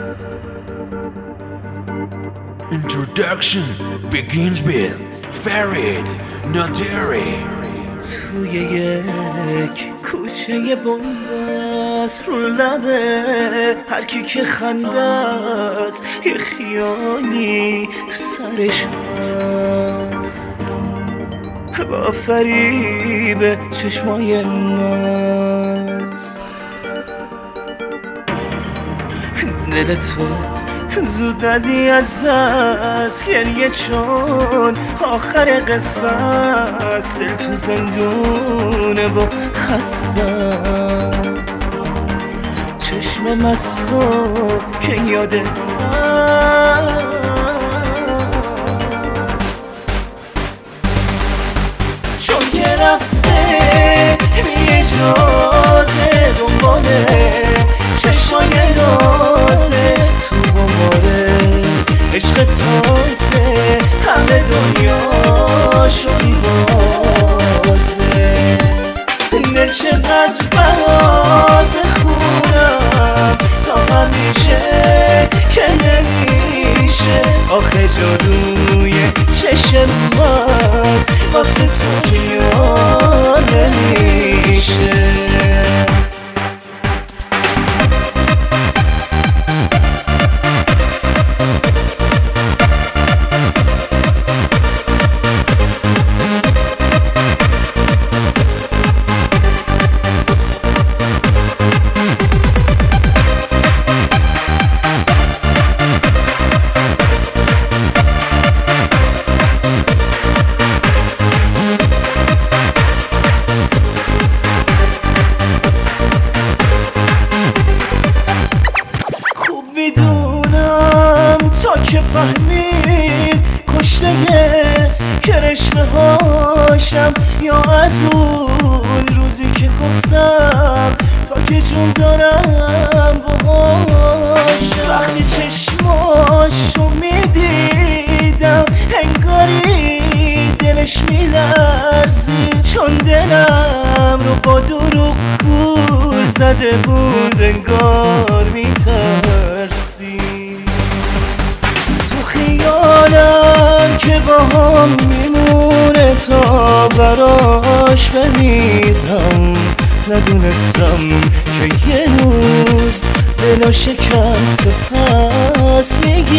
Introduction begins with Farid Naderi. توی یک کوچه بنبست رو لبه هر کی که خنده است یه خیالی تو سرش هست با فریب چشمای ماست دل تو زود ندی از دست گریه چون آخر قصه است دل تو زندونه و خسته است چشم مستو که یادت هست چون که رفته بی اجازه دنباله چشمای نازه تو بماره عشق تازه همه دنیاشو میبازه دل چقدر برات بخونم تا همیشه که نمیشه آخه جادوی چشم ماست واسه تو بیان نمیشه میدونم تا که فهمید کشته کرشمه هاشم یا از اون روزی که گفتم تا که جون دارم باهاشم وقتی چشماشو میدیدم انگاری دلش میلرزید چون دلم رو با دروغ گول زده بود انگار میترسی تو خیالم که با هم میمونه تا براش بمیرم ندونستم که یه روز دلو شکست پس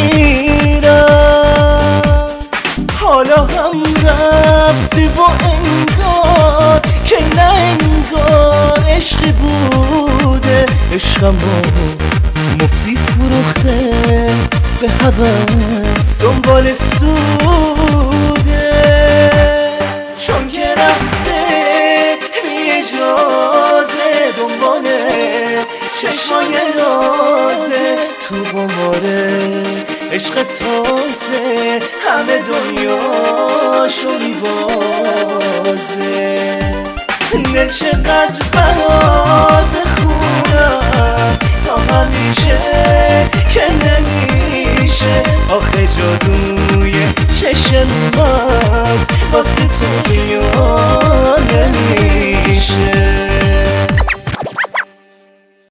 میگیرم حالا هم رفتی و انگار که نه انگار عشقی بوده عشقم مفتی فروخته به هوس دنبال سوده چون که رفته بی اجازه دنباله چشمای نازه تو بماره عشق تازه همه دنیاشو میبازه دل چقدر برات بخونم تا همیشه که